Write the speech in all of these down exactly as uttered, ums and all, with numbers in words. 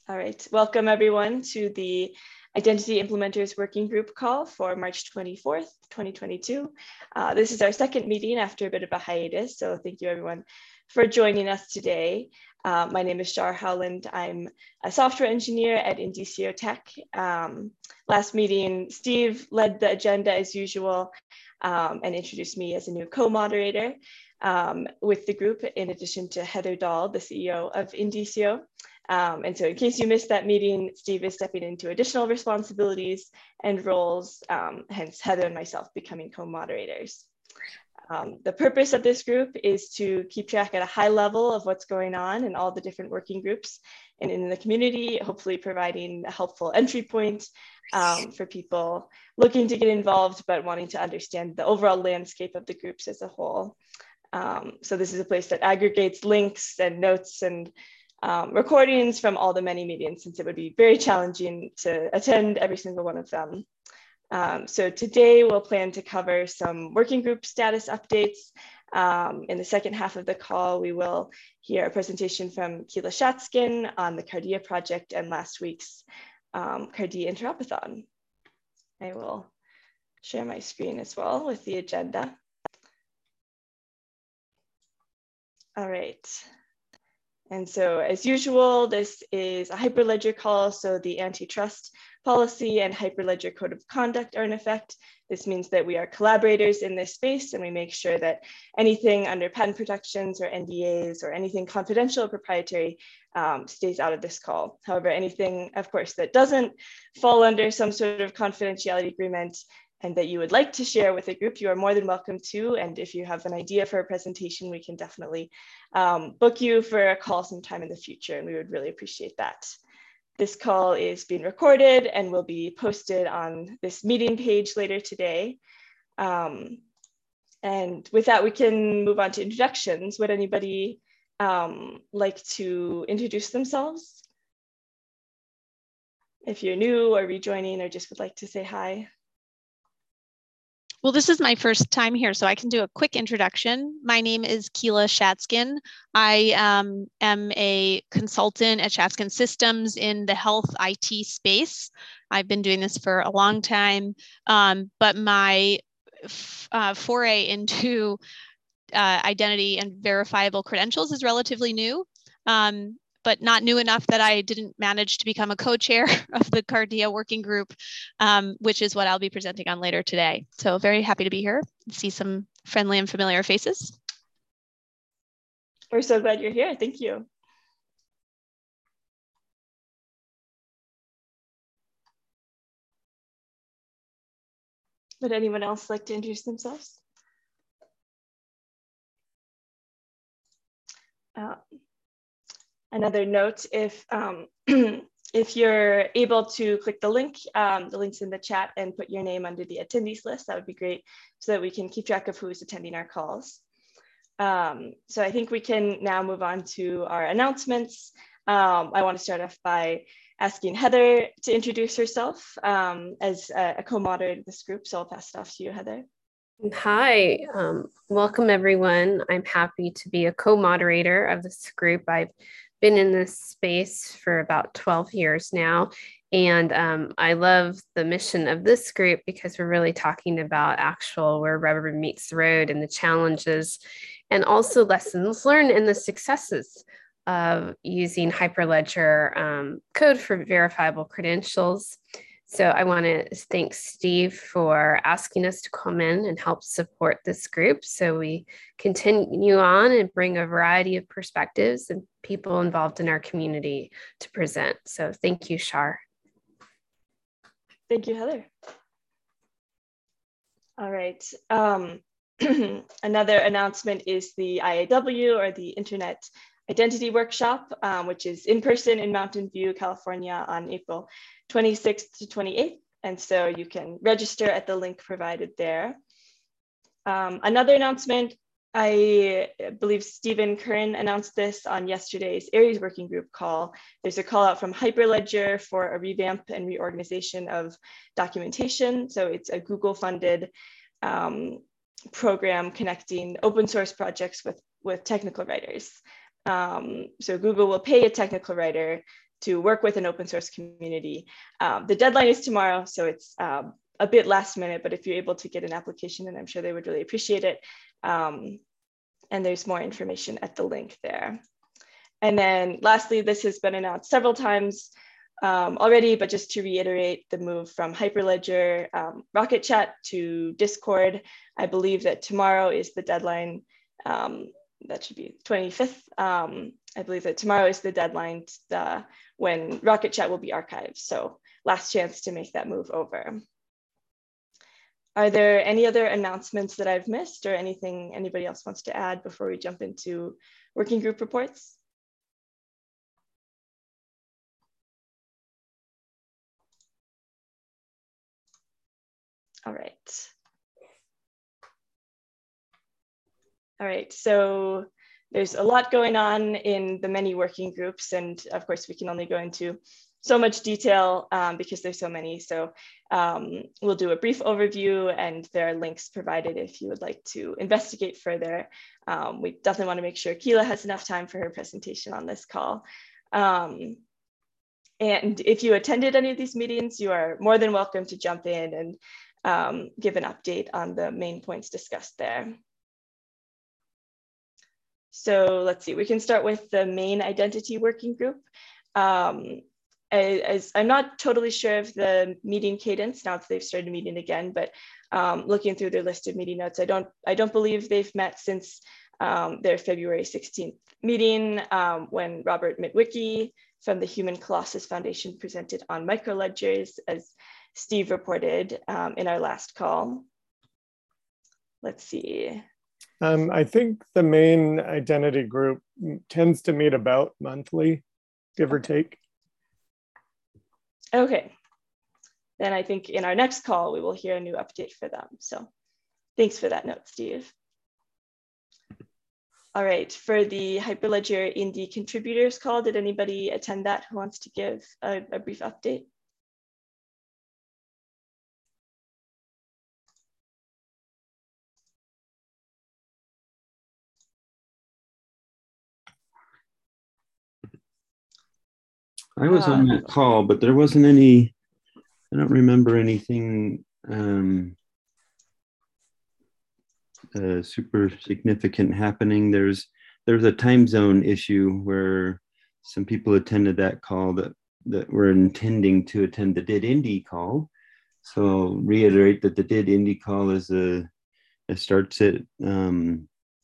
All right, welcome everyone to the Identity Implementers Working Group call for March twenty-fourth, twenty twenty-two. Uh, this is our second meeting after a bit of a hiatus, so thank you everyone for joining us today. Uh, my name is Shar Howland. I'm a software engineer at Indicio Tech. Um, last meeting, Steve led the agenda as usual um, and introduced me as a new co-moderator um, with the group, in addition to Heather Dahl, the C E O of Indicio. Um, and so in case you missed that meeting, Steve is stepping into additional responsibilities and roles, um, hence Heather and myself becoming co-moderators. Um, the purpose of this group is to keep track at a high level of what's going on in all the different working groups and in the community, hopefully providing a helpful entry point um, for people looking to get involved, but wanting to understand the overall landscape of the groups as a whole. Um, so this is a place that aggregates links and notes and Um, recordings from all the many meetings, since it would be very challenging to attend every single one of them. Um, so today we'll plan to cover some working group status updates. Um, in the second half of the call, we will hear a presentation from Keela Shatskin on the Cardia project and last week's um, Cardia Interopathon. I will share my screen as well with the agenda. All right. And so as usual, this is a Hyperledger call, so the antitrust policy and Hyperledger code of conduct are in effect. This means that we are collaborators in this space, and we make sure that anything under patent protections or N D As or anything confidential or proprietary um, stays out of this call. However, anything, of course, that doesn't fall under some sort of confidentiality agreement and that you would like to share with a group, you are more than welcome to. And if you have an idea for a presentation, we can definitely um, book you for a call sometime in the future, and we would really appreciate that. This call is being recorded and will be posted on this meeting page later today. Um, and with that, we can move on to introductions. Would anybody um, like to introduce themselves? If you're new or rejoining or just would like to say hi. Well, this is my first time here, so I can do a quick introduction. My name is Keela Shatskin. I um, am a consultant at Shatskin Systems in the health I T space. I've been doing this for a long time, um, but my uh, foray into uh, identity and verifiable credentials is relatively new. Um, but not new enough that I didn't manage to become a co-chair of the Cardia working group, um, which is what I'll be presenting on later today. So very happy to be here and see some friendly and familiar faces. We're so glad you're here. Thank you. Would anyone else like to introduce themselves? Uh, Another note, if um, if you're able to click the link, um, the link's in the chat, and put your name under the attendees list, that would be great, so that we can keep track of who's attending our calls. Um, so I think we can now move on to our announcements. Um, I want to start off by asking Heather to introduce herself um, as a, a co-moderator of this group, so I'll pass it off to you, Heather. Hi, um, welcome everyone. I'm happy to be a co-moderator of this group. I've been in this space for about twelve years now, and um, I love the mission of this group because we're really talking about actual where rubber meets the road and the challenges, and also lessons learned and the successes of using Hyperledger um, code for verifiable credentials. So I want to thank Steve for asking us to come in and help support this group, so we continue on and bring a variety of perspectives and people involved in our community to present. So thank you, Shar. Thank you, Heather. All right. Um, another announcement is the I A W, or the Internet Identity Workshop, um, which is in person in Mountain View, California on April twenty-sixth to twenty-eighth. And so you can register at the link provided there. Um, another announcement, I believe Stephen Curran announced this on yesterday's Aries Working Group call. There's a call out from Hyperledger for a revamp and reorganization of documentation. So it's a Google funded um, program connecting open source projects with, with technical writers. Um, so Google will pay a technical writer to work with an open source community. Um, the deadline is tomorrow, so it's um, a bit last minute, but if you're able to get an application, then I'm sure they would really appreciate it. Um, and there's more information at the link there. And then lastly, this has been announced several times um, already, but just to reiterate the move from Hyperledger um, Rocket Chat to Discord. I believe that tomorrow is the deadline. Um, that should be twenty-fifth. Um, I believe that tomorrow is the deadline to, uh, when Rocket Chat will be archived. So last chance to make that move over. Are there any other announcements that I've missed or anything anybody else wants to add before we jump into working group reports? All right. All right, so there's a lot going on in the many working groups, and of course we can only go into so much detail um, because there's so many. So um, we'll do a brief overview, and there are links provided if you would like to investigate further. Um, we definitely want to make sure Keela has enough time for her presentation on this call. Um, and if you attended any of these meetings, you are more than welcome to jump in and um, give an update on the main points discussed there. So let's see, we can start with the main identity working group. Um, as I'm not totally sure of the meeting cadence now that they've started meeting again, but um, looking through their list of meeting notes, I don't, I don't believe they've met since um, their February sixteenth meeting um, when Robert Mitwicki from the Human Colossus Foundation presented on microledgers, as Steve reported um, in our last call. Let's see. Um, I think the main identity group tends to meet about monthly, give or take. Okay, then I think in our next call, we will hear a new update for them. So thanks for that note, Steve. All right, for the Hyperledger Indy contributors call, did anybody attend that who wants to give a, a brief update? I was on that call, but there wasn't any, I don't remember anything um, uh, super significant happening. There's there's a time zone issue where some people attended that call that, that were intending to attend the Did Indy call. So I'll reiterate that the Did Indy call is a, it starts at um,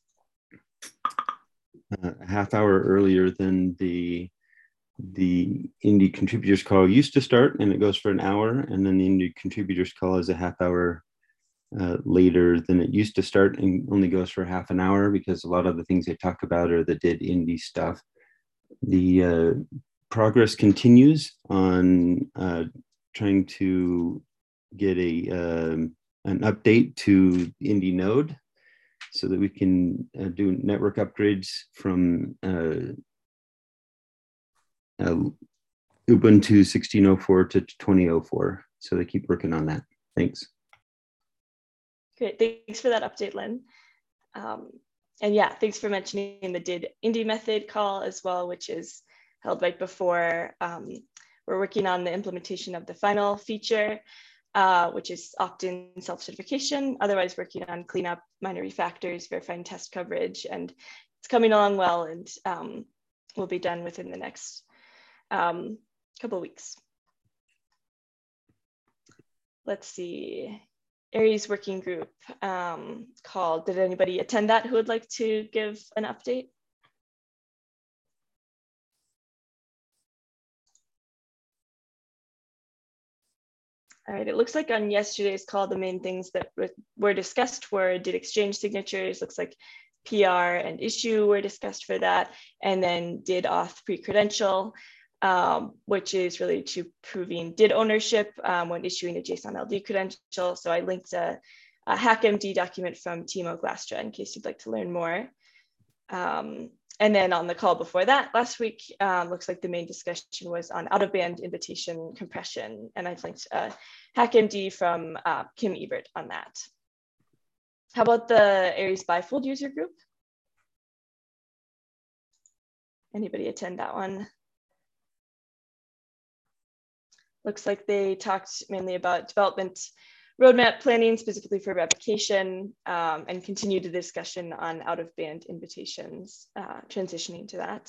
a half hour earlier than the the Indy contributors call used to start, and it goes for an hour, and then the Indy contributors call is a half hour uh, later than it used to start, and only goes for half an hour because a lot of the things they talk about are the Did Indy stuff. The uh, progress continues on uh, trying to get a um, an update to Indy Node so that we can uh, do network upgrades from uh, Uh, Ubuntu sixteen oh four to twenty oh four. So they keep working on that. Thanks. Great, thanks for that update, Lynn. Um, and yeah, thanks for mentioning the Did Indy method call as well, which is held right before um, we're working on the implementation of the final feature, uh, which is opt-in self-certification, otherwise working on cleanup, minor refactors, verifying test coverage, and it's coming along well, and um, will be done within the next um, couple of weeks. Let's see, Aries working group um, call. Did anybody attend that who would like to give an update? All right, it looks like on yesterday's call, the main things that were discussed were did exchange signatures, looks like P R and issue were discussed for that, and then did auth pre-credential, um, which is related to proving did ownership um, when issuing a JSON L D credential. So I linked a, a HackMD document from Timo Glastra in case you'd like to learn more. Um, and then on the call before that last week, um, looks like the main discussion was on out-of-band invitation compression, and I've linked a HackMD from uh, Kim Ebert on that. How about the Aries bifold user group? Anybody attend that one? looks like they talked mainly about development roadmap planning specifically for replication, um, and continued the discussion on out-of-band invitations, uh, transitioning to that.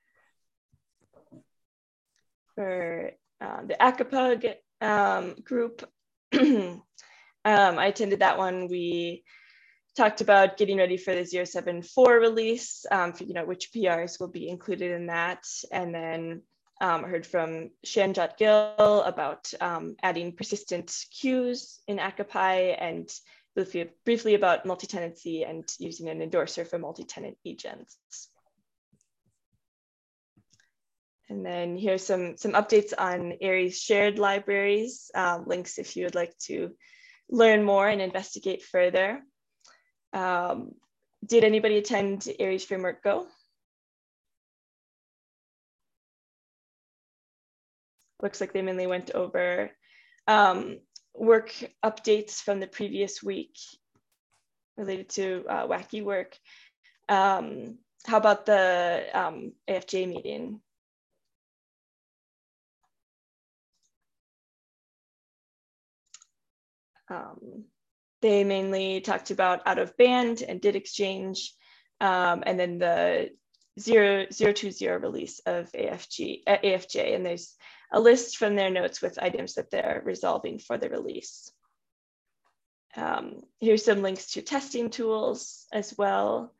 For uh, the ACAPUG um, group, um, I attended that one. We talked about getting ready for the zero seven four release, um, for, you know, which P Rs will be included in that. And then um, I heard from Shanjot Gill about um, adding persistent queues in ACAPI, and briefly, briefly about multi-tenancy and using an endorser for multi-tenant agents. And then here's some, some updates on Aries shared libraries, um, links if you would like to learn more and investigate further. Um, did anybody attend Aries Framework Go? Looks like they mainly went over um, work updates from the previous week related to uh, wacky work. Um, how about the um, A F J meeting? Um, They mainly talked about out of band and did exchange, um, and then the zero, zero two zero release of A F G, uh, A F J. And there's a list from their notes with items that they're resolving for the release. Um, here's some links to testing tools as well.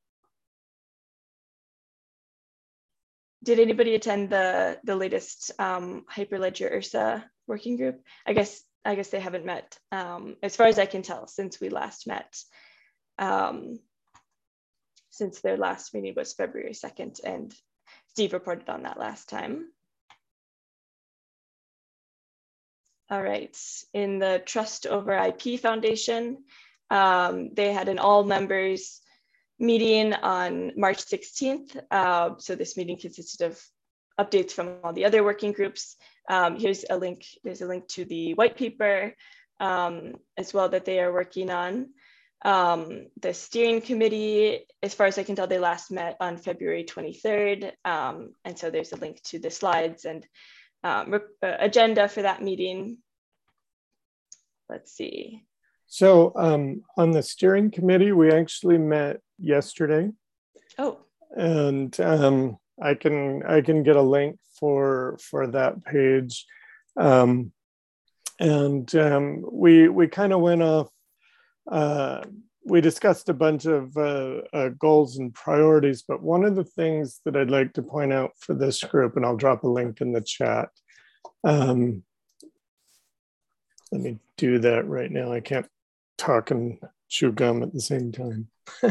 Did anybody attend the, the latest um, Hyperledger Ursa working group? I guess I guess they haven't met, um, as far as I can tell, since we last met. Um, since their last meeting was February second, and Steve reported on that last time. All right, in the Trust Over I P Foundation, um, they had an all members meeting on March sixteenth. Uh, so this meeting consisted of updates from all the other working groups. Um, here's a link, there's a link to the white paper um, as well that they are working on. Um, the steering committee, as far as I can tell, they last met on February twenty-third. Um, and so there's a link to the slides and um, uh, agenda for that meeting. Let's see. So um, on the steering committee, we actually met yesterday. Oh. And um, I can I can get a link for for that page, um, and um, we we kind of went off. Uh, we discussed a bunch of uh, uh, goals and priorities, but one of the things that I'd like to point out for this group, and I'll drop a link in the chat. Um, let me do that right now. I can't talk and chew gum at the same time.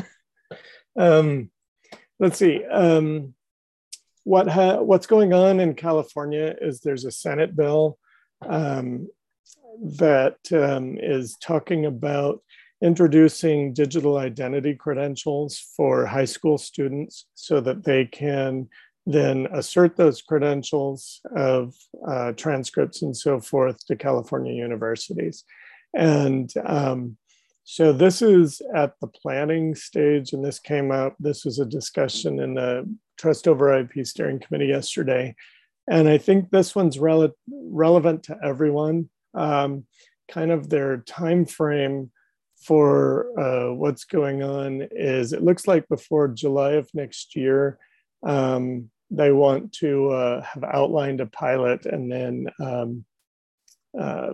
um, let's see. Um, What ha what's going on in California is there's a Senate bill um, that um, is talking about introducing digital identity credentials for high school students so that they can then assert those credentials of uh, transcripts and so forth to California universities. And um, so this is at the planning stage, and this came up, this was a discussion in the Trust Over I P Steering Committee yesterday. And I think this one's rele relevant to everyone. Um, kind of their time frame for uh, what's going on is, it looks like before July of next year, um, they want to uh, have outlined a pilot, and then um, uh,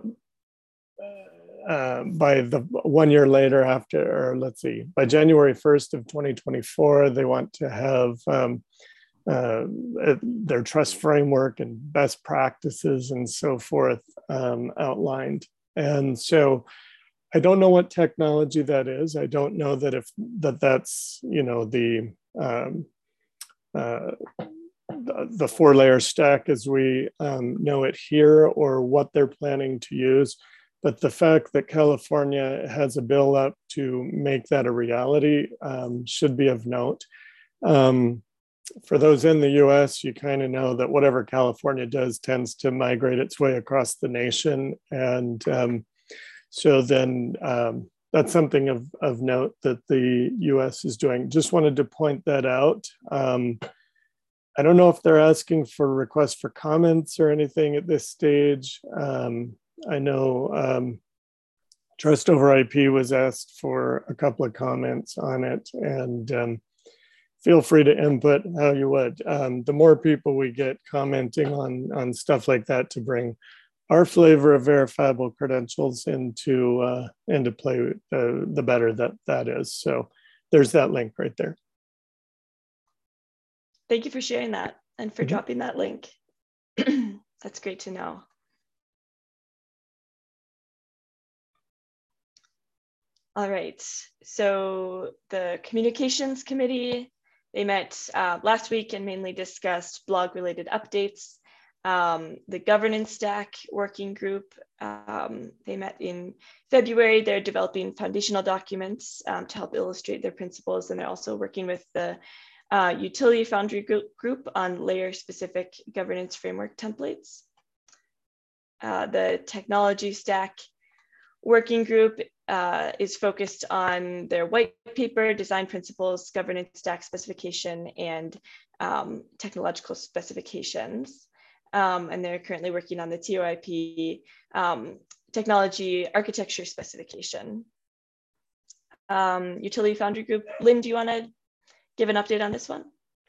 uh, by the one year later after, or let's see, by January first of twenty twenty-four, they want to have um, uh, their trust framework and best practices and so forth um, outlined. And so I don't know what technology that is. I don't know that if that that's, you know, the um, uh, the, the four layer stack as we um, know it here, or what they're planning to use. But the fact that California has a bill up to make that a reality um, should be of note. Um, for those in the U S, you kind of know that whatever California does tends to migrate its way across the nation. And um, so then um, that's something of, of note that the U S is doing. Just wanted to point that out. Um, I don't know if they're asking for requests for comments or anything at this stage. Um, I know um, Trust Over I P was asked for a couple of comments on it, and um, feel free to input how you would. Um, the more people we get commenting on, on stuff like that to bring our flavor of verifiable credentials into, uh, into play, uh, the better that that is. So there's that link right there. Thank you for sharing that and for mm-hmm. dropping that link. That's great to know. All right, so the communications committee, they met uh, last week and mainly discussed blog related updates. Um, the governance stack working group, um, they met in February. They're developing foundational documents um, to help illustrate their principles, and they're also working with the uh, utility foundry group on layer specific governance framework templates. Uh, the technology stack working group uh, is focused on their white paper, design principles, governance stack specification, and um, technological specifications. Um, and they're currently working on the T O I P um, technology architecture specification. Um, utility foundry group, Lynn, do you want to give an update on this one?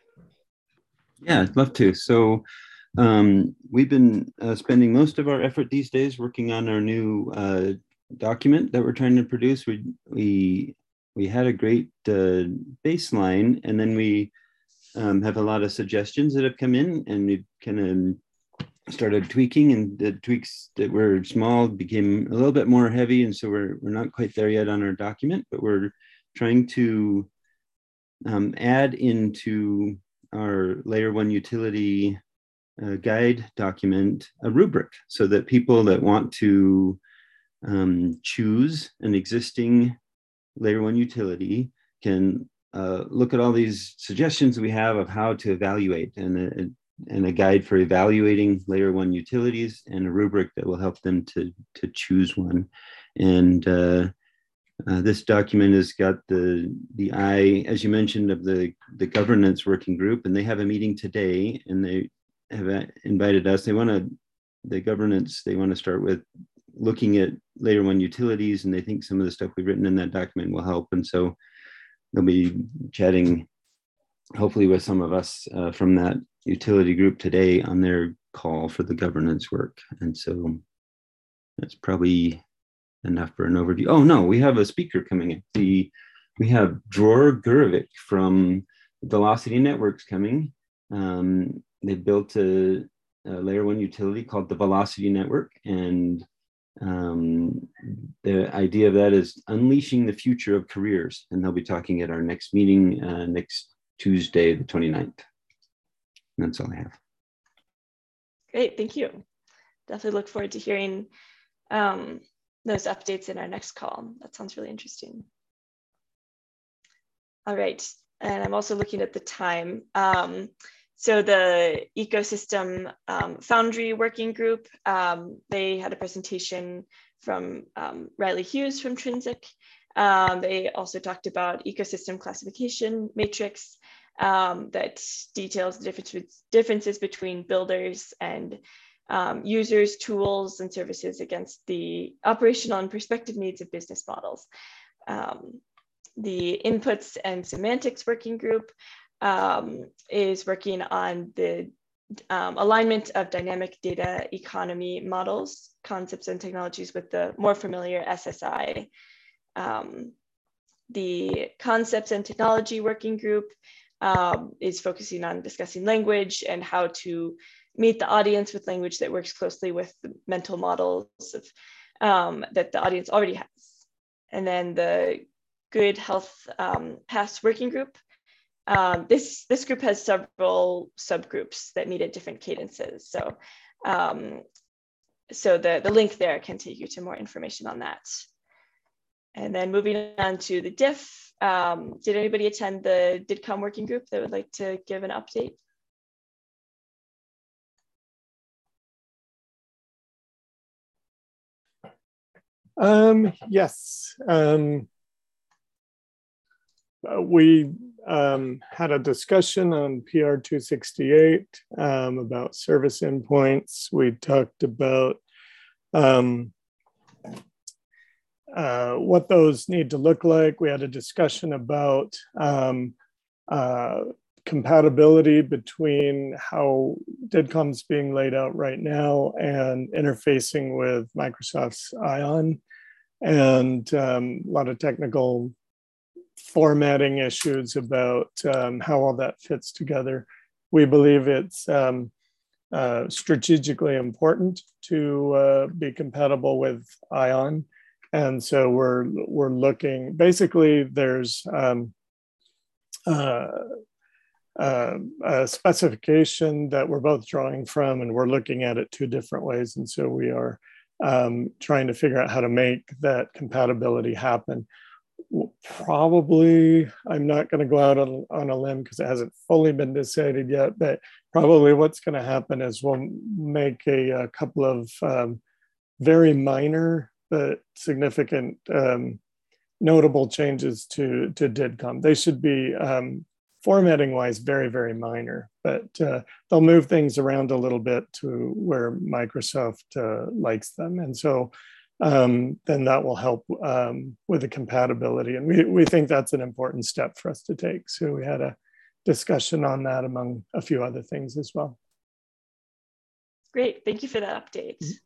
Yeah, I'd love to. So um, we've been uh, spending most of our effort these days working on our new uh, document that we're trying to produce. We we we had a great uh, baseline, and then we um, have a lot of suggestions that have come in, and we kind of started tweaking, and the tweaks that were small became a little bit more heavy, and so we're we're not quite there yet on our document, but we're trying to um, add into our layer one utility uh, guide document a rubric, so that people that want to um, choose an existing layer one utility can uh, look at all these suggestions we have of how to evaluate, and a, and a guide for evaluating layer one utilities, and a rubric that will help them to, to choose one. And uh, uh, this document has got the, the eye, as you mentioned, of the, the governance working group, and they have a meeting today, and they have invited us. They want to, the governance, they want to start with looking at layer one utilities, and they think some of the stuff we've written in that document will help. And so they'll be chatting hopefully with some of us uh, from that utility group today on their call for the governance work. And so that's probably enough for an overview. Oh no, we have a speaker coming in. The, we have Dror Gurovic from Velocity Networks coming. Um, they built a, a layer one utility called the Velocity Network, and um, the idea of that is unleashing the future of careers. And they'll be talking at our next meeting uh, next Tuesday, the twenty-ninth. And that's all I have. Great, thank you. Definitely look forward to hearing um, those updates in our next call. That sounds really interesting. All right, and I'm also looking at the time. Um, so the ecosystem um, foundry working group, um, they had a presentation from um, Riley Hughes from Trinsic. Um, they also talked about ecosystem classification matrix um, that details the difference, differences between builders and um, users, tools, and services against the operational and perspective needs of business models. Um, the inputs and semantics working group um, is working on the um, alignment of dynamic data economy models, concepts, and technologies with the more familiar S S I. Um, the concepts and technology working group um, is focusing on discussing language and how to meet the audience with language that works closely with the mental models of, um, that the audience already has. And then the Good Health um, Paths working group. Um, this, this group has several subgroups that meet at different cadences. So, um, so the, the link there can take you to more information on that. And then moving on to the D I F, um, did anybody attend the DIDCOM working group that would like to give an update? Um, yes. Um, we um, had a discussion on P R two sixty-eight um, about service endpoints. We talked about um, uh, what those need to look like. We had a discussion about um, uh, compatibility between how DIDCOM's being laid out right now and interfacing with Microsoft's Ion, and um, a lot of technical formatting issues about um, how all that fits together. We believe it's um, uh, strategically important to uh, be compatible with Ion. And so we're, we're looking, basically there's um, uh, uh, a specification that we're both drawing from, and we're looking at it two different ways. And so we are um, trying to figure out how to make that compatibility happen. Probably, I'm not going to go out on, on a limb because it hasn't fully been decided yet, but probably what's going to happen is we'll make a, a couple of um, very minor but significant um, notable changes to, to DIDCOM. They should be um, formatting wise very, very minor, but uh, they'll move things around a little bit to where Microsoft uh, likes them. And so um, then that will help um, with the compatibility. And we, we think that's an important step for us to take. So we had a discussion on that among a few other things as well. Great, thank you for that update. Mm-hmm.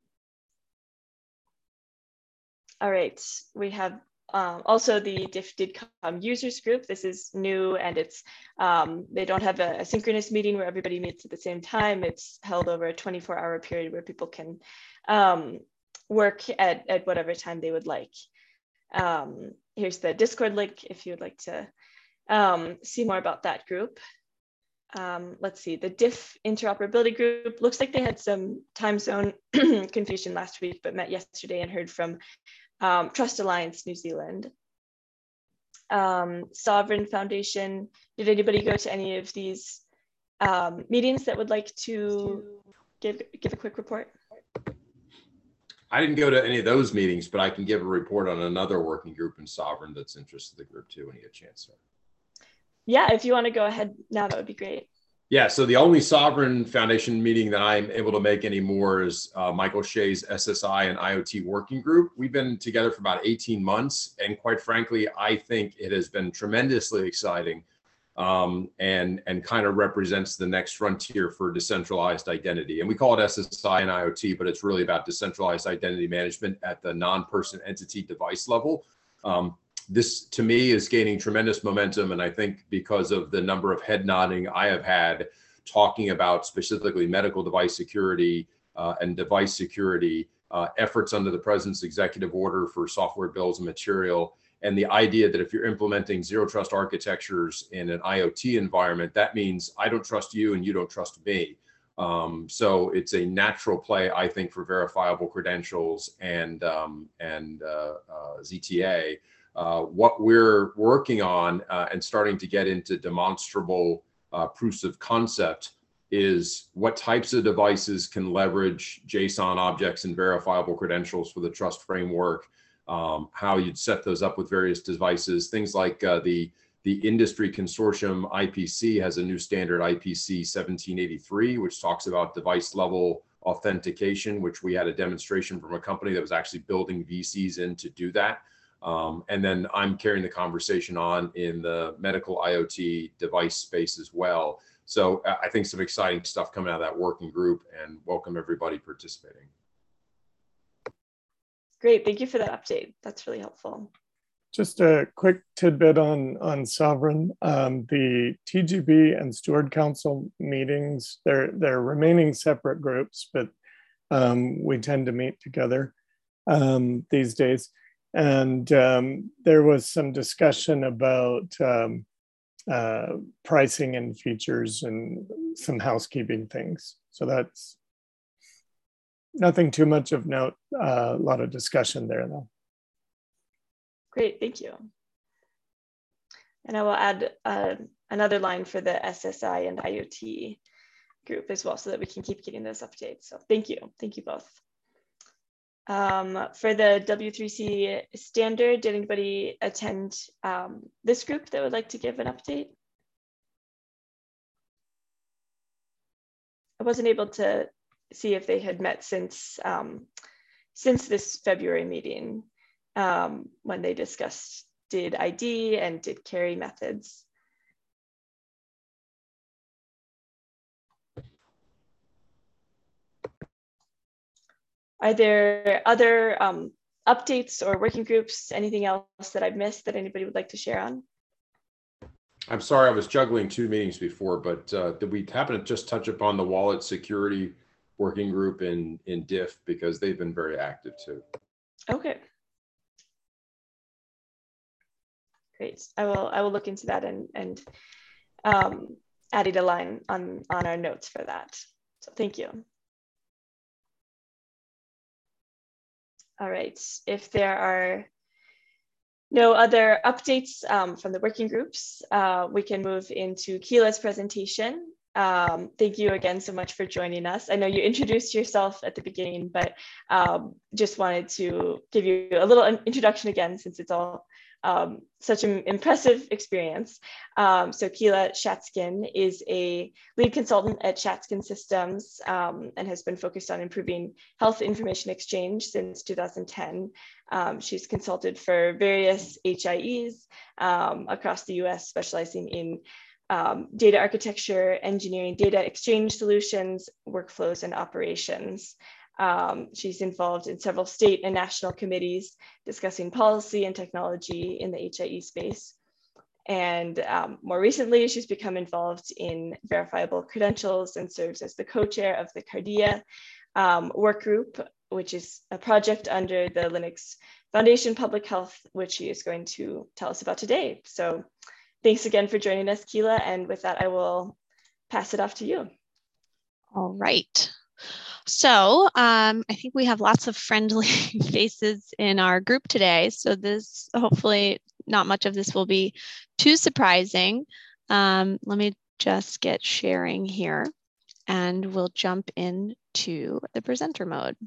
All right, we have um, also the D I F DIDCOM users group. This is new, and it's um, they don't have a, a synchronous meeting where everybody meets at the same time. It's held over a twenty-four hour period where people can um, work at, at whatever time they would like. Um, here's the Discord link if you would like to um, see more about that group. Um, let's see, the D I F interoperability group, looks like they had some time zone confusion last week, but met yesterday and heard from um, Trust Alliance New Zealand. Um, Sovereign Foundation, did anybody go to any of these um, meetings that would like to give, give a quick report? I didn't go to any of those meetings, but I can give a report on another working group in Sovereign that's interested in the group too when you get a chance. Yeah, if you want to go ahead now, that would be great. Yeah, so the only Sovereign Foundation meeting that I'm able to make anymore is uh, Michael Shea's S S I and I O T working group. We've been together for about eighteen months. And quite frankly, I think it has been tremendously exciting um, and, and kind of represents the next frontier for decentralized identity. And we call it S S I and I O T, but it's really about decentralized identity management at the non-person entity device level. Um, This, to me, is gaining tremendous momentum. And I think because of the number of head nodding I have had talking about specifically medical device security uh, and device security uh, efforts under the President's executive order for software bills and material, and the idea that if you're implementing zero trust architectures in an I O T environment, that means I don't trust you and you don't trust me. Um, so it's a natural play, I think, for verifiable credentials and, um, and uh, uh, Z T A. Uh, what we're working on uh, and starting to get into demonstrable uh, proofs of concept is what types of devices can leverage JSON objects and verifiable credentials for the trust framework, um, how you'd set those up with various devices, things like uh, the, the industry consortium I P C has a new standard I P C seventeen eighty-three, which talks about device level authentication, which we had a demonstration from a company that was actually building V Cs in to do that. Um, and then I'm carrying the conversation on in the medical I O T device space as well. So uh, I think some exciting stuff coming out of that working group, and welcome everybody participating. Great, thank you for that update. That's really helpful. Just a quick tidbit on, on Sovereign. Um, the T G B and Steward Council meetings, they're, they're remaining separate groups, but um, we tend to meet together um, these days. And um, there was some discussion about um, uh, pricing and features and some housekeeping things. So that's nothing too much of note, uh, a lot of discussion there though. Great, thank you. And I will add uh, another line for the S S I and I O T group as well so that we can keep getting those updates. So thank you, thank you both. Um, for the W three C standard, did anybody attend um, this group that would like to give an update? I wasn't able to see if they had met since um, since this February meeting um, when they discussed did I D and did carry methods. Are there other um, updates or working groups, anything else that I've missed that anybody would like to share on? I'm sorry, I was juggling two meetings before, but uh, did we happen to just touch upon the wallet security working group in, in D I F, because they've been very active too. Okay. Great. I will I will look into that and, and um, added a line on, on our notes for that. So thank you. All right, if there are no other updates um, from the working groups, uh, we can move into Keela's presentation. Um, thank you again so much for joining us. I know you introduced yourself at the beginning, but um, just wanted to give you a little introduction again, since it's all um, such an impressive experience. Um, so Keela Shatskin is a lead consultant at Shatskin Systems um, and has been focused on improving health information exchange since two thousand ten. Um, she's consulted for various H I Es um, across the U S, specializing in um, data architecture, engineering, data exchange solutions, workflows, and operations. Um, she's involved in several state and national committees discussing policy and technology in the H I E space. And um, more recently, she's become involved in verifiable credentials and serves as the co-chair of the CARDIA um, work group, which is a project under the Linux Foundation Public Health, which she is going to tell us about today. So thanks again for joining us, Keela. And with that, I will pass it off to you. All right. So um, I think we have lots of friendly faces in our group today. So this, hopefully not much of this will be too surprising. Um, let me just get sharing here and we'll jump into the presenter mode.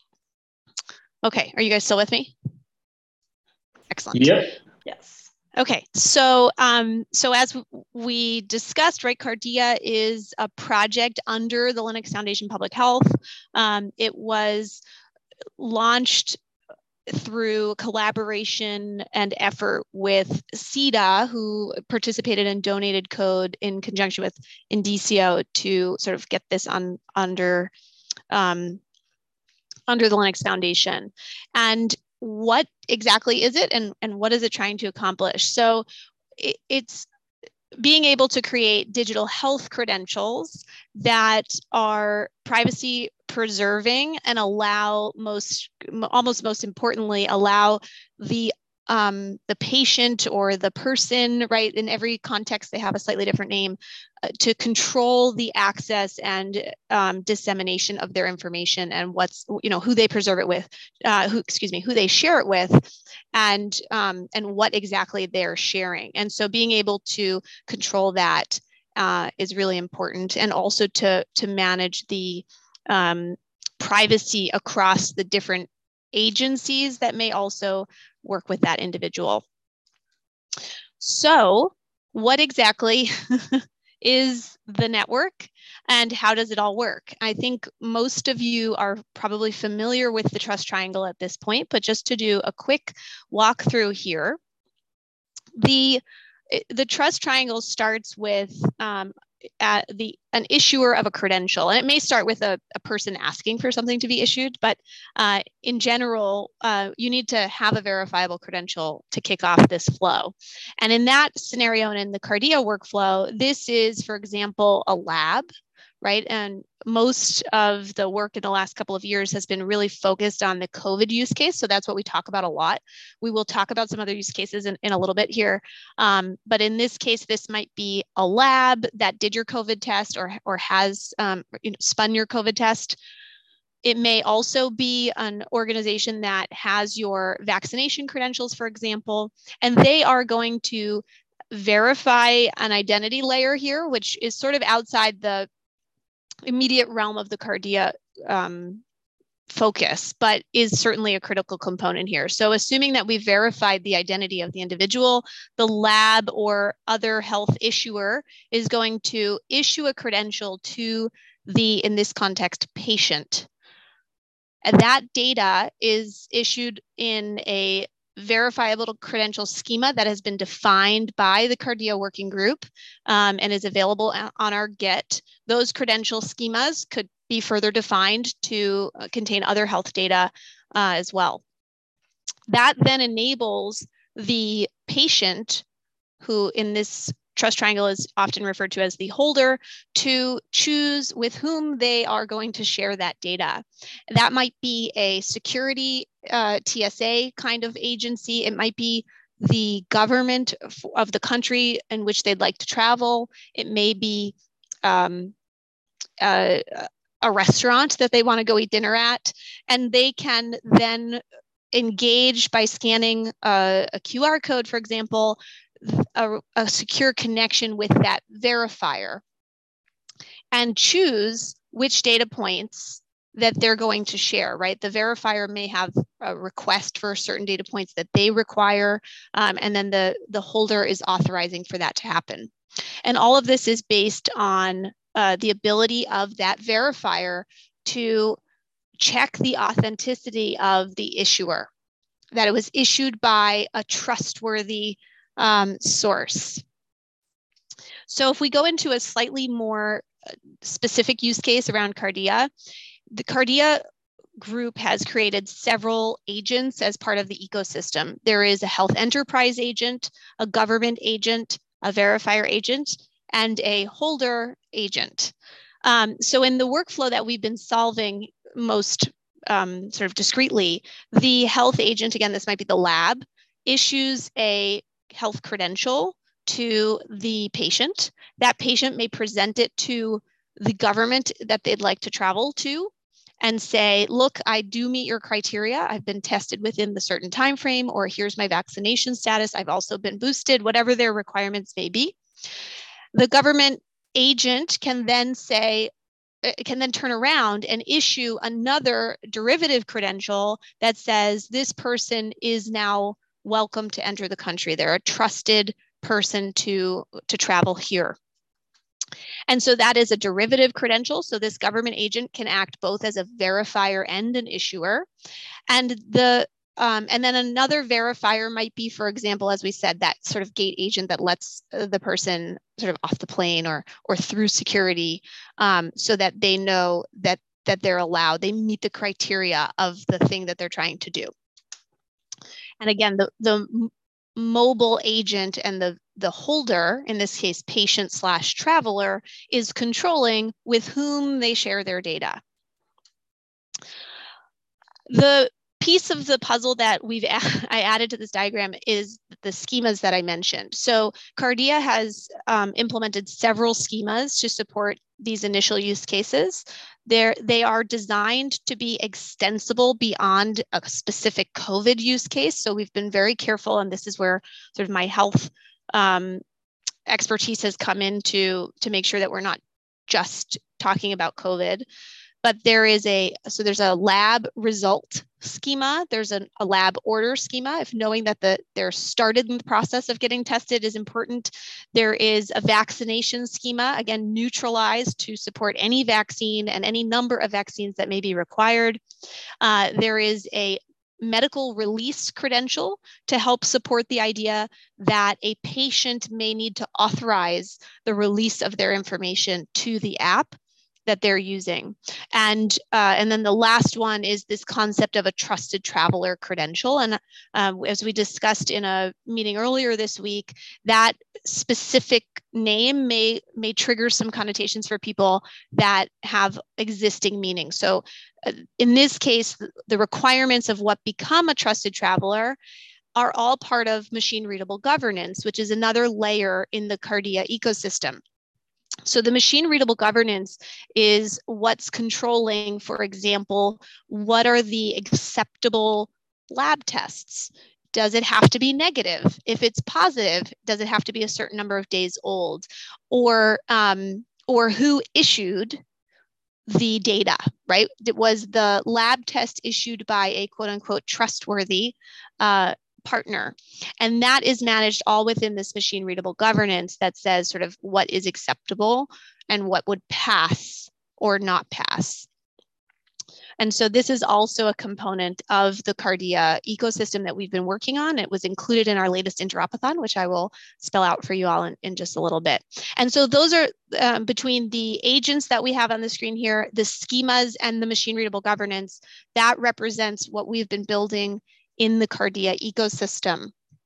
Okay, are you guys still with me? Excellent. Yep. Yes. Okay, so um, so as we discussed, right, CARDIA is a project under the Linux Foundation Public Health. Um, it was launched through collaboration and effort with C I D A, who participated and donated code in conjunction with Indicio to sort of get this on under um, under the Linux Foundation. And what exactly is it, and, and what is it trying to accomplish? So it, it's being able to create digital health credentials that are privacy preserving and allow most, almost most importantly, allow the um, the patient or the person, right, in every context, they have a slightly different name, uh, to control the access and um, dissemination of their information and what's, you know, who they preserve it with, uh, who, excuse me, who they share it with, and, um, and what exactly they're sharing. And so being able to control that uh, is really important, and also to, to manage the um, privacy across the different agencies that may also work with that individual. So what exactly is the network and how does it all work? I think most of you are probably familiar with the trust triangle at this point, but just to do a quick walkthrough here, the, the trust triangle starts with um, at the an issuer of a credential, and it may start with a, a person asking for something to be issued, but uh, in general, uh, you need to have a verifiable credential to kick off this flow. And in that scenario, and in the CARDIA workflow, this is, for example, a lab, right? And most of the work in the last couple of years has been really focused on the COVID use case. So that's what we talk about a lot. We will talk about some other use cases in, in a little bit here. Um, but in this case, this might be a lab that did your COVID test or, or has um, you know, spun your COVID test. It may also be an organization that has your vaccination credentials, for example, and they are going to verify an identity layer here, which is sort of outside the immediate realm of the CARDIA um, focus, but is certainly a critical component here. So assuming that we've verified the identity of the individual, the lab or other health issuer is going to issue a credential to the, in this context, patient. And that data is issued in a verifiable credential schema that has been defined by the CARDIA working group um, and is available on our Git. Those credential schemas could be further defined to contain other health data uh, as well. That then enables the patient, who in this trust triangle is often referred to as the holder, to choose with whom they are going to share that data. That might be a security uh, T S A kind of agency. It might be the government of the country in which they'd like to travel. It may be um, a, a restaurant that they want to go eat dinner at, and they can then engage by scanning a, a Q R code, for example, a, a secure connection with that verifier, and choose which data points that they're going to share, right? The verifier may have a request for certain data points that they require, um, and then the, the holder is authorizing for that to happen. And all of this is based on uh, the ability of that verifier to check the authenticity of the issuer, that it was issued by a trustworthy um, source. So if we go into a slightly more specific use case around CARDIA, the CARDIA group has created several agents as part of the ecosystem. There is a health enterprise agent, a government agent, a verifier agent, and a holder agent. Um, so in the workflow that we've been solving most um, sort of discreetly, the health agent, again, this might be the lab, issues a health credential to the patient. That patient may present it to the government that they'd like to travel to and say, look, I do meet your criteria. I've been tested within the certain time frame, or here's my vaccination status. I've also been boosted, whatever their requirements may be. The government agent can then say, can then turn around and issue another derivative credential that says this person is now welcome to enter the country. They're a trusted person to, to travel here. And so that is a derivative credential. So this government agent can act both as a verifier and an issuer. And the um, and then another verifier might be, for example, as we said, that sort of gate agent that lets the person sort of off the plane or or through security, um, so that they know that that they're allowed, they meet the criteria of the thing that they're trying to do. And again, the the mobile agent and the the holder, in this case, patient slash traveler, is controlling with whom they share their data. The piece of the puzzle that we've I added to this diagram is the schemas that I mentioned. So CARDIA has um, implemented several schemas to support these initial use cases. They're, they are designed to be extensible beyond a specific COVID use case. So we've been very careful, and this is where sort of my health um, expertise has come in to, to make sure that we're not just talking about COVID. But there is a, so there's a lab result schema, there's a, a lab order schema, if knowing that the, they're started in the process of getting tested is important. There is a vaccination schema, again, neutralized to support any vaccine and any number of vaccines that may be required. Uh, there is a medical release credential to help support the idea that a patient may need to authorize the release of their information to the app that they're using. And uh, and then the last one is this concept of a trusted traveler credential. And um, as we discussed in a meeting earlier this week, that specific name may, may trigger some connotations for people that have existing meaning. So uh, in this case, the requirements of what become a trusted traveler are all part of machine readable governance, which is another layer in the CARDIA ecosystem. So the machine readable governance is what's controlling, for example, what are the acceptable lab tests? Does it have to be negative? If it's positive, does it have to be a certain number of days old? Or, um, or who issued the data, right? It was the lab test issued by a quote unquote trustworthy uh, partner. And that is managed all within this machine readable governance that says sort of what is acceptable and what would pass or not pass. And so this is also a component of the Cardia ecosystem that we've been working on. It was included in our latest Interopathon, which I will spell out for you all in, in just a little bit. And so those are um, between the agents that we have on the screen here, the schemas and the machine readable governance, that represents what we've been building in the Cardia ecosystem.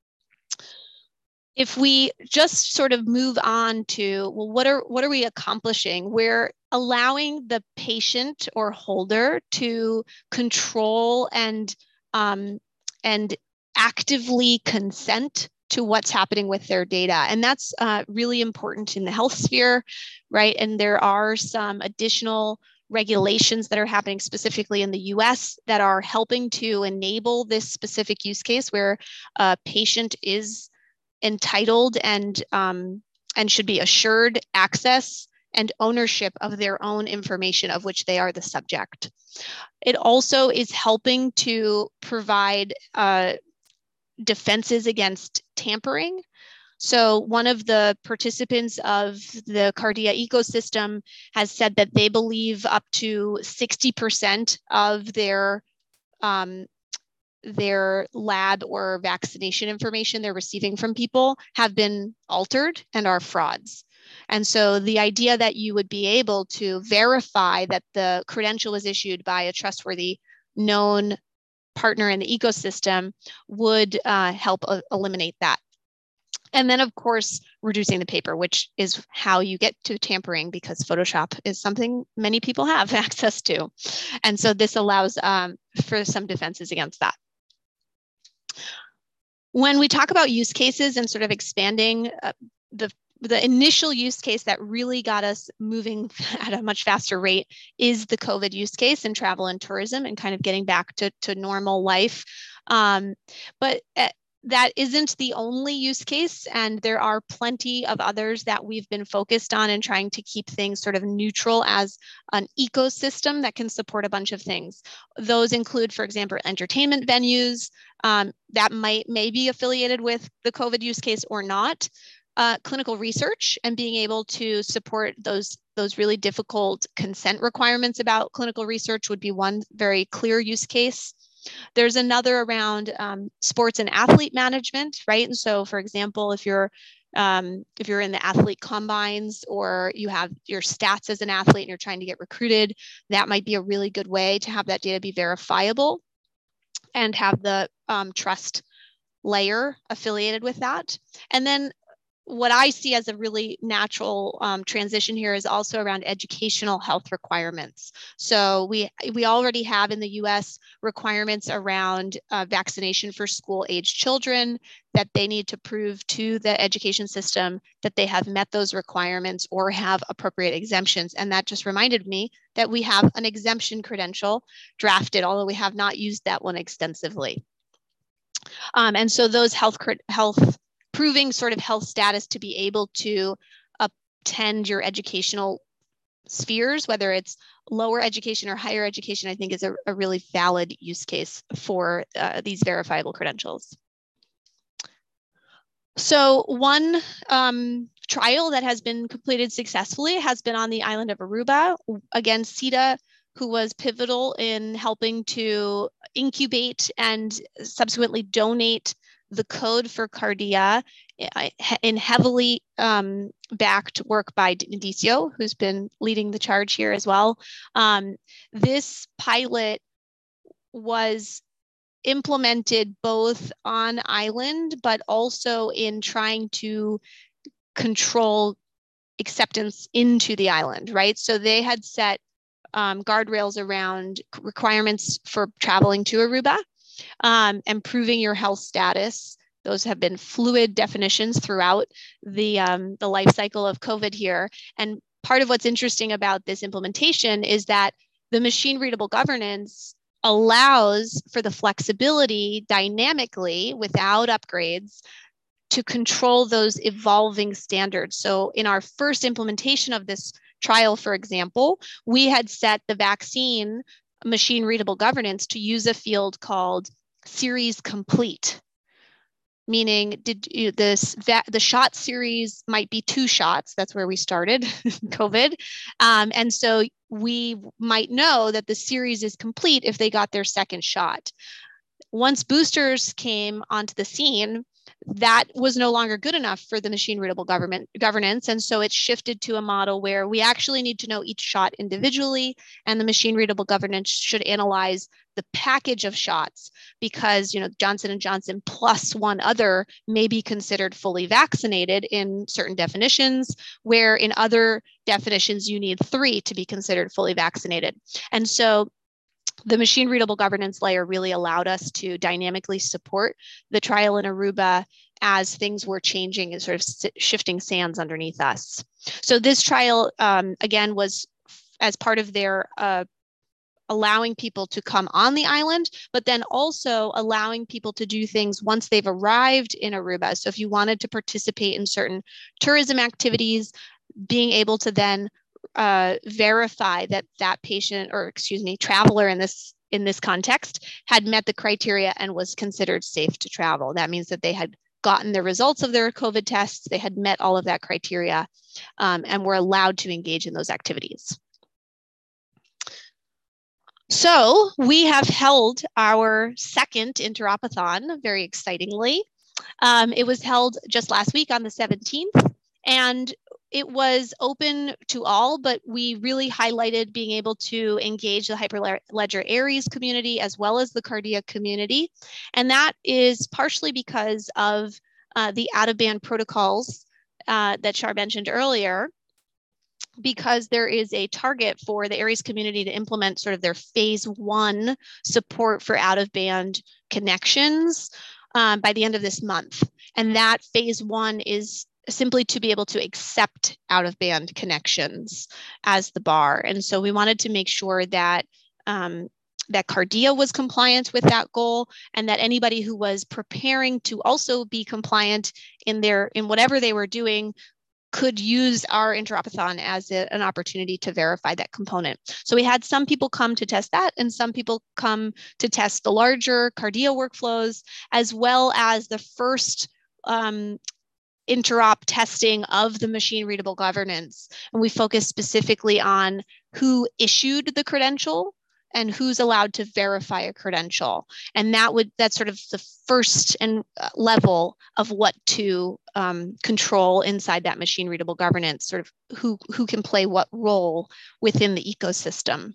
If we just sort of move on to, well, what are what are we accomplishing? We're allowing the patient or holder to control and um, and actively consent to what's happening with their data. And that's uh, really important in the health sphere, right? And there are some additional regulations that are happening specifically in the U S that are helping to enable this specific use case where a patient is entitled and um, and should be assured access and ownership of their own information of which they are the subject. It also is helping to provide uh, defenses against tampering. So one of the participants of the Cardia ecosystem has said that they believe up to sixty percent of their um, their lab or vaccination information they're receiving from people have been altered and are frauds. And so the idea that you would be able to verify that the credential was issued by a trustworthy known partner in the ecosystem would uh, help uh, eliminate that. And then, of course, reducing the paper, which is how you get to tampering, because Photoshop is something many people have access to. And so this allows um, for some defenses against that. When we talk about use cases and sort of expanding uh, the the initial use case that really got us moving at a much faster rate is the COVID use case in travel and tourism and kind of getting back to, to normal life. Um, but uh, that isn't the only use case, and there are plenty of others that we've been focused on and trying to keep things sort of neutral as an ecosystem that can support a bunch of things. Those include, for example, entertainment venues um, that might may be affiliated with the COVID use case or not. Uh, clinical research and being able to support those, those really difficult consent requirements about clinical research would be one very clear use case. There's another around um, sports and athlete management, right? And so, for example, if you're um, if you're in the athlete combines or you have your stats as an athlete and you're trying to get recruited, that might be a really good way to have that data be verifiable and have the um, trust layer affiliated with that. And then what I see as a really natural um, transition here is also around educational health requirements. So we we already have in the U S requirements around uh, vaccination for school-age children, that they need to prove to the education system that they have met those requirements or have appropriate exemptions. And that just reminded me that we have an exemption credential drafted, although we have not used that one extensively. Um, and so those health health proving sort of health status to be able to attend your educational spheres, whether it's lower education or higher education, I think is a, a really valid use case for uh, these verifiable credentials. So one um, trial that has been completed successfully has been on the island of Aruba. Again, C E T A, who was pivotal in helping to incubate and subsequently donate the code for Cardia in heavily um, backed work by Indicio, who's been leading the charge here as well. Um, this pilot was implemented both on island, but also in trying to control acceptance into the island, right? So they had set um, guardrails around requirements for traveling to Aruba. Um, and proving your health status. Those have been fluid definitions throughout the, um, the life cycle of COVID here. And part of what's interesting about this implementation is that the machine readable governance allows for the flexibility dynamically without upgrades to control those evolving standards. So in our first implementation of this trial, for example, we had set the vaccine machine readable governance to use a field called series complete. Meaning, did you, this the shot series might be two shots? That's where we started, COVID, um, and so we might know that the series is complete if they got their second shot. Once boosters came onto the scene, that was no longer good enough for the machine readable government governance, and so it shifted to a model where we actually need to know each shot individually, and the machine readable governance should analyze the package of shots, because you know Johnson and Johnson plus one other may be considered fully vaccinated in certain definitions, where in other definitions you need three to be considered fully vaccinated. And so the machine readable governance layer really allowed us to dynamically support the trial in Aruba as things were changing and sort of shifting sands underneath us. So this trial, um, again, was as part of their uh, allowing people to come on the island, but then also allowing people to do things once they've arrived in Aruba. So if you wanted to participate in certain tourism activities, being able to then uh, verify that that patient, or excuse me, traveler in this in this context had met the criteria and was considered safe to travel. That means that they had gotten the results of their COVID tests, they had met all of that criteria, um, and were allowed to engage in those activities. So we have held our second Interopathon, very excitingly. Um, it was held just last week on the seventeenth, and it was open to all, but we really highlighted being able to engage the Hyperledger Aries community as well as the Cardia community. And that is partially because of uh, the out-of-band protocols uh, that Shar mentioned earlier, because there is a target for the Aries community to implement sort of their phase one support for out-of-band connections um, by the end of this month. And that phase one is simply to be able to accept out-of-band connections as the bar. And so we wanted to make sure that um, that Cardia was compliant with that goal, and that anybody who was preparing to also be compliant in their in whatever they were doing could use our Interopathon as a, an opportunity to verify that component. So we had some people come to test that, and some people come to test the larger Cardia workflows, as well as the first um, interop testing of the machine readable governance. And we focus specifically on who issued the credential and who's allowed to verify a credential. And that would, that's sort of the first and level of what to um, control inside that machine readable governance, sort of who, who can play what role within the ecosystem.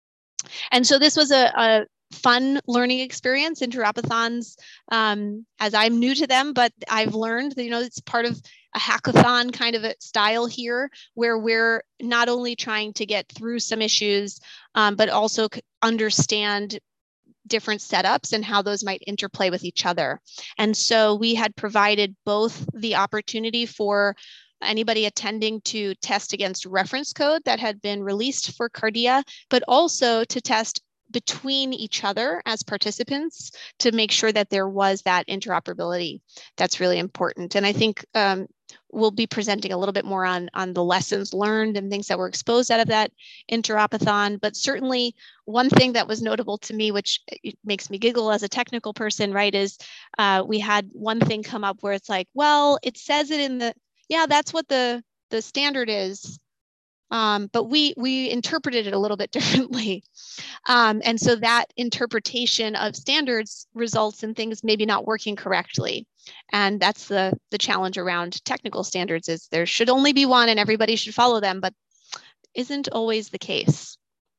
And so this was a, a fun learning experience. Interopathons, um, as I'm new to them, but I've learned that, you know, it's part of a hackathon kind of a style here, where we're not only trying to get through some issues, um, but also understand different setups and how those might interplay with each other. And so we had provided both the opportunity for anybody attending to test against reference code that had been released for Cardia, but also to test between each other as participants to make sure that there was that interoperability. That's really important. And I think um, we'll be presenting a little bit more on, on the lessons learned and things that were exposed out of that Interopathon. But certainly one thing that was notable to me, which it makes me giggle as a technical person, right, is uh, we had one thing come up where it's like, well, it says it in the, yeah, that's what the, the standard is. Um, but we we interpreted it a little bit differently. Um, and so that interpretation of standards results in things maybe not working correctly. And that's the, the challenge around technical standards, is there should only be one and everybody should follow them, but isn't always the case.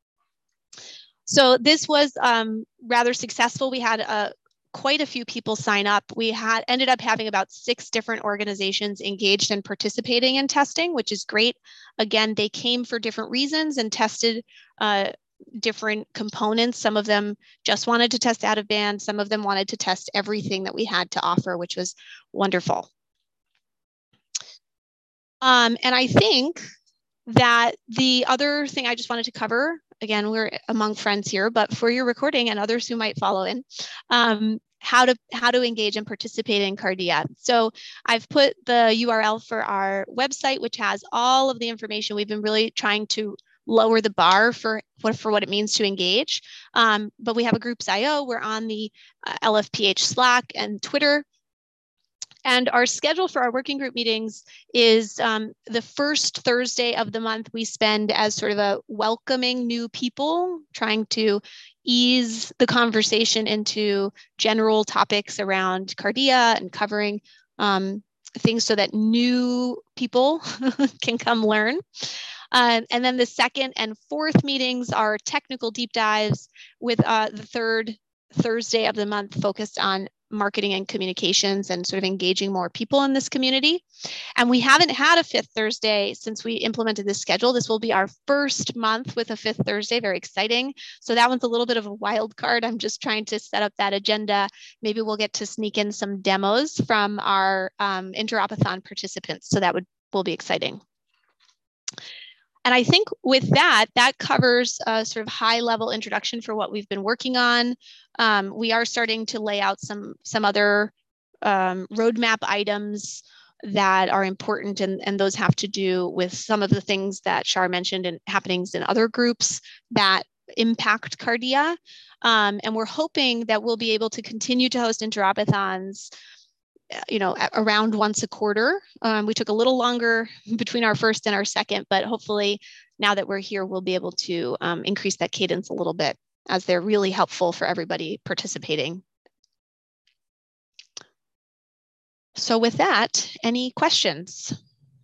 So this was um, rather successful. We had a quite a few people sign up. We had ended up having about six different organizations engaged and participating in testing, which is great. Again, they came for different reasons and tested uh, different components. Some of them just wanted to test out of band. Some of them wanted to test everything that we had to offer, which was wonderful. Um, and I think that the other thing I just wanted to cover, again, we're among friends here, but for your recording and others who might follow in, um, how to how to engage and participate in CARDIA. So I've put the U R L for our website, which has all of the information. We've been really trying to lower the bar for what for what it means to engage. Um, but we have a groups I O. We're on the uh, L F P H Slack and Twitter. And our schedule for our working group meetings is um, the first Thursday of the month we spend as sort of a welcoming new people, trying to ease the conversation into general topics around CARDIA and covering um, things so that new people can come learn. Uh, and then the second and fourth meetings are technical deep dives, with uh, the third Thursday of the month focused on marketing and communications and sort of engaging more people in this community. And we haven't had a fifth Thursday since we implemented this schedule. This will be our first month with a fifth Thursday, very exciting. So that one's a little bit of a wild card. I'm just trying to set up that agenda. Maybe we'll get to sneak in some demos from our um, Interopathon participants. So that would will be exciting. And I think with that, that covers a sort of high level introduction for what we've been working on. Um, we are starting to lay out some, some other um, roadmap items that are important, and, and those have to do with some of the things that Shar mentioned and happenings in other groups that impact CARDIA. Um, and we're hoping that we'll be able to continue to host Interopathons you know, around once a quarter. Um, we took a little longer between our first and our second, but hopefully now that we're here, we'll be able to um, increase that cadence a little bit, as they're really helpful for everybody participating. So with that, any questions?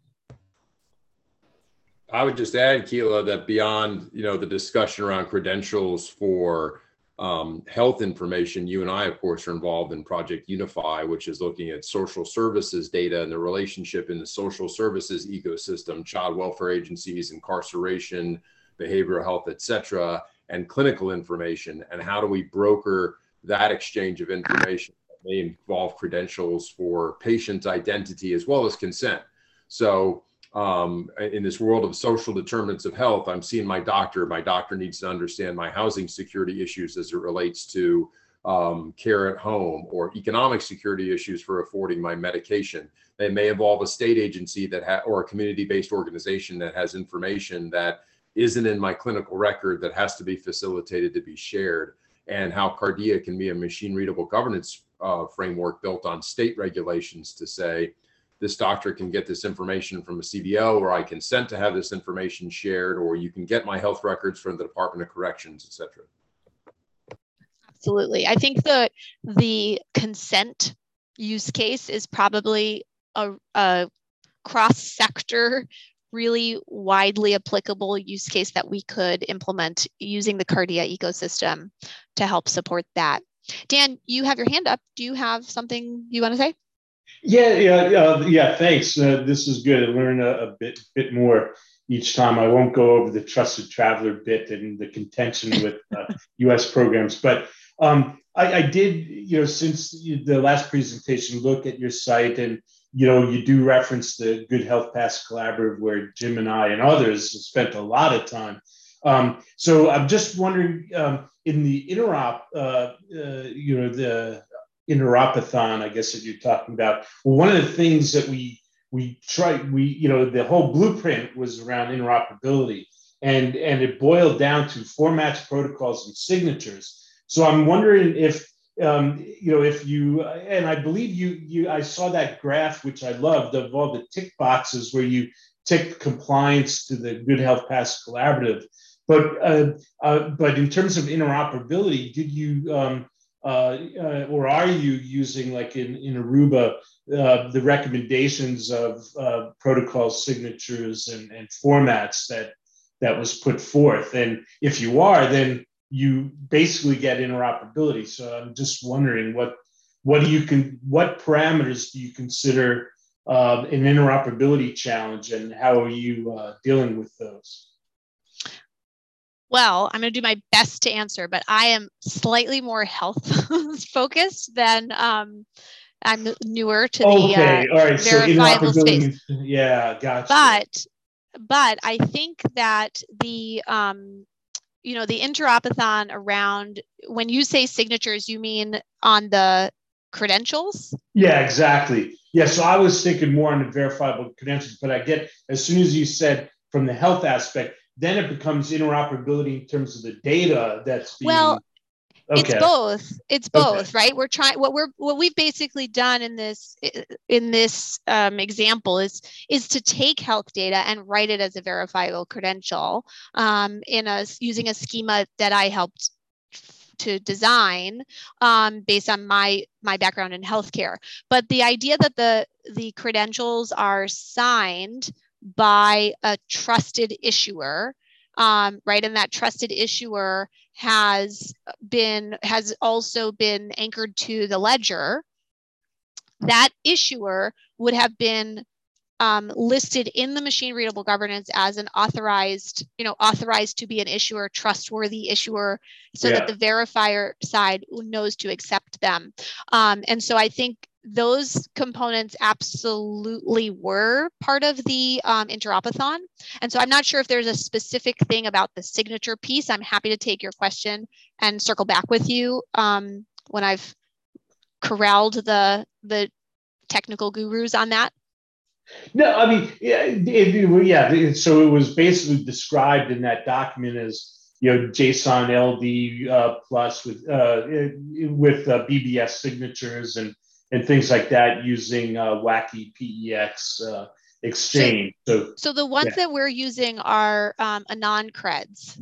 I would just add, Keela, that beyond, you know, the discussion around credentials for Um, health information, you and I, of course, are involved in Project Unify, which is looking at social services data and the relationship in the social services ecosystem, child welfare agencies, incarceration, behavioral health, et cetera, and clinical information. And how do we broker that exchange of information that may involve credentials for patient identity as well as consent? So Um, in this world of social determinants of health, I'm seeing my doctor. My doctor needs to understand my housing security issues as it relates to um, care at home, or economic security issues for affording my medication. They may involve a state agency that ha- or a community-based organization that has information that isn't in my clinical record that has to be facilitated to be shared, and how CARDIA can be a machine-readable governance uh, framework built on state regulations to say, this doctor can get this information from a C B O, or I consent to have this information shared, or you can get my health records from the Department of Corrections, et cetera. Absolutely. I think the, the consent use case is probably a, a cross-sector, really widely applicable use case that we could implement using the CARDIA ecosystem to help support that. Dan, you have your hand up. Do you have something you want to say? Yeah, yeah, uh, yeah. Thanks. Uh, this is good. I learn a, a bit, bit more each time. I won't go over the trusted traveler bit and the contention with uh, U S programs, but um, I, I did, you know, since the last presentation, look at your site, and you know, you do reference the Good Health Pass Collaborative, where Jim and I and others have spent a lot of time. Um, so I'm just wondering, um, in the interop, uh, uh, you know, the Interopathon, I guess, that you're talking about. Well, one of the things that we we tried, we you know, the whole blueprint was around interoperability, and and it boiled down to formats, protocols, and signatures. So I'm wondering if um, you know, if you, and I believe you you I saw that graph, which I loved, of all the tick boxes where you tick compliance to the Good Health Pass Collaborative. But uh, uh, but in terms of interoperability, did you um, Uh, uh, or are you using, like in, in Aruba, uh, the recommendations of uh, protocols, signatures, and, and formats that that was put forth? And if you are, then you basically get interoperability. So I'm just wondering, what what do you can what parameters do you consider uh, an interoperability challenge, and how are you uh, dealing with those? Well, I'm going to do my best to answer, but I am slightly more health focused than um, I'm newer to the okay. uh, All right. verifiable So space. Yeah, gotcha. But, but I think that the um, you know, the interopathon around, when you say signatures, you mean on the credentials? Yeah, exactly. Yeah, so I was thinking more on the verifiable credentials, but I get, as soon as you said from the health aspect, then it becomes interoperability in terms of the data that's being. Well, okay. It's both. It's both, okay. right? We're trying. What we're what we've basically done in this in this um, example is is to take health data and write it as a verifiable credential um, in a using a schema that I helped to design um, based on my my background in healthcare. But the idea that the the credentials are signed by a trusted issuer, um, right, and that trusted issuer has been has also been anchored to the ledger, that issuer would have been um, listed in the machine readable governance as an authorized, you know, authorized to be an issuer, trustworthy issuer, so yeah. that the verifier side knows to accept them. Um, and so I think those components absolutely were part of the um, interopathon. And so I'm not sure if there's a specific thing about the signature piece. I'm happy to take your question and circle back with you um, when I've corralled the, the technical gurus on that. No, I mean, yeah, it, yeah. So it was basically described in that document as, you know, JSON L D uh, plus with uh, with uh, B B S signatures and and things like that using uh, wacky P E X uh, exchange. So, so, so the ones yeah. that we're using are um, anon creds.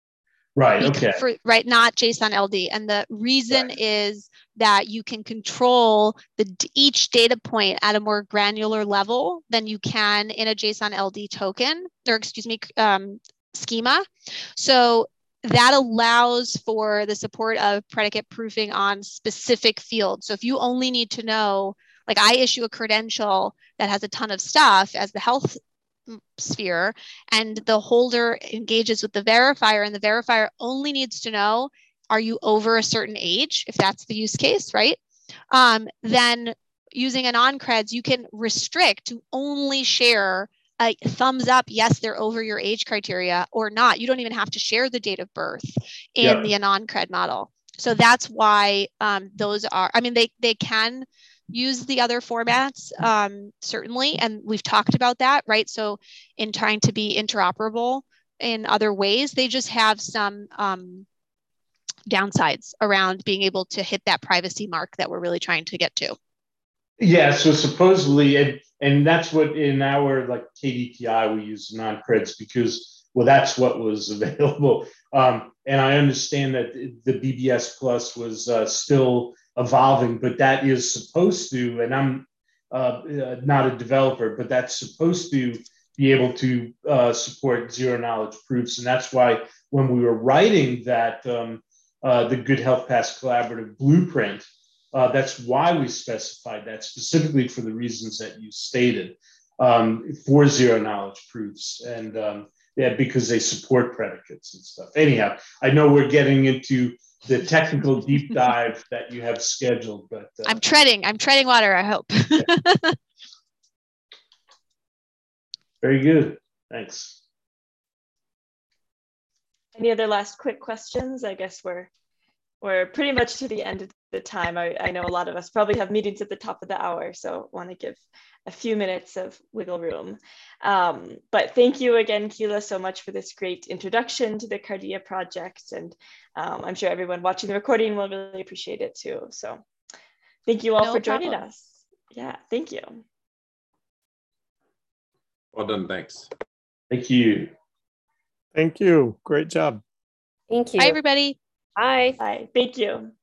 Right. Okay. For, right, not JSON L D, and the reason right. is that you can control the each data point at a more granular level than you can in a JSON L D token, or excuse me, um, schema. So that allows for the support of predicate proofing on specific fields. So if you only need to know, like I issue a credential that has a ton of stuff as the health sphere, and the holder engages with the verifier, and the verifier only needs to know, are you over a certain age, if that's the use case, right? Um, then using anon creds, you can restrict to only share a thumbs up, yes, they're over your age criteria, or not. You don't even have to share the date of birth in yeah. the anon cred model. So that's why um, those are, I mean, they they can use the other formats, um, certainly, and we've talked about that, right? So in trying to be interoperable in other ways, they just have some um, downsides around being able to hit that privacy mark that we're really trying to get to. Yeah, so supposedly, and, and that's what in our like K D T I, we use non-creds because, well, that's what was available. Um, and I understand that the B B S Plus was uh, still evolving, but that is supposed to, and I'm uh, uh, not a developer, but that's supposed to be able to uh, support zero knowledge proofs. And that's why when we were writing that, um, uh, the Good Health Pass Collaborative blueprint, uh, that's why we specified that specifically for the reasons that you stated, um, for zero knowledge proofs. And um, yeah, because they support predicates and stuff. Anyhow, I know we're getting into the technical deep dive that you have scheduled, but uh, I'm treading, I'm treading water, I hope. Yeah. Very good, thanks. Any other last quick questions? I guess we're we're pretty much to the end of the time. I, I know a lot of us probably have meetings at the top of the hour, so want to give a few minutes of wiggle room. Um, but thank you again, Keela, so much for this great introduction to the Cardia project. And um, I'm sure everyone watching the recording will really appreciate it too. So thank you all no for joining problem. us. Yeah, thank you. Well done, thanks. Thank you. Thank you, great job. Thank you. Bye, everybody. Bye. Bye, thank you.